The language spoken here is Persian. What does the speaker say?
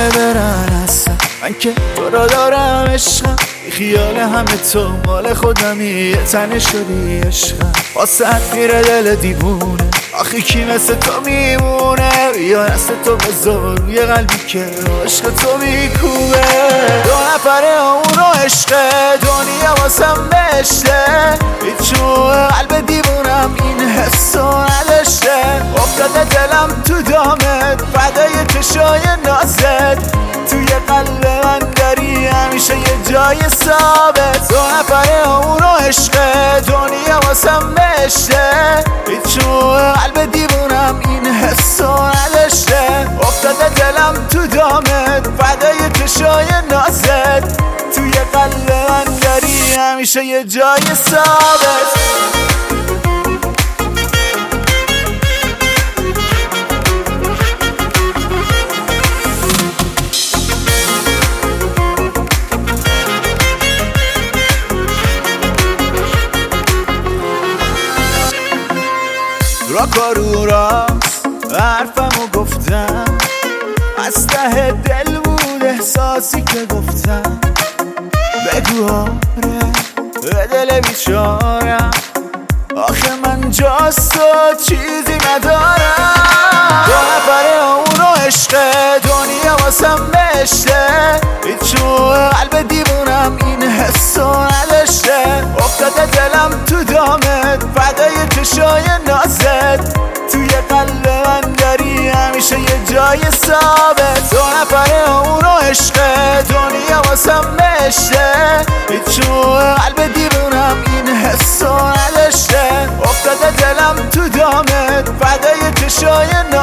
همه برن هستن، من که تو را دارم عشقم، بی خیال همه تو مال خودمی، یه تنه شدی عشقم، واسه میره دل دیوونه، آخی کی مثل تو میمونه، یا دست تو بذار روی قلبی که عشق تو میکوبه. دو نفره اون رو عشق دنیا واسم بشته، هیچون قلب دیوونم این حسو نداشته، افتاده دلم تو دامت فدای چشای نازت، توی قلب من داری همیشه یه جای ثابت. دو نفره اون رو عشق دنیا واسم بشته، هیچون قلب دیوونم این حسو نداشته، افتاده دلم تو دامت فدای چشای نازت، توی قلب من داری همیشه یه جای ثابت. را کارو راست حرفمو گفتم، از ته دل بود احساسی که گفتم، بگو آره به دل بیچارم، آخه من جاست و چیزی ندارم. دو نفره اون رو عشق دنیا واسم بشته، هیچون قلب دیوونم این حسو نداشته، افتاده دلم تو دامت فدای چشای نازت، توی قلب من داری همیشه یه جای ثابت. دو نفره اون رو عشق دنیا واسم بشته، هیچون قلب دیوونم این حسو نداشته، افتاده دلم تو دامت فدای چشای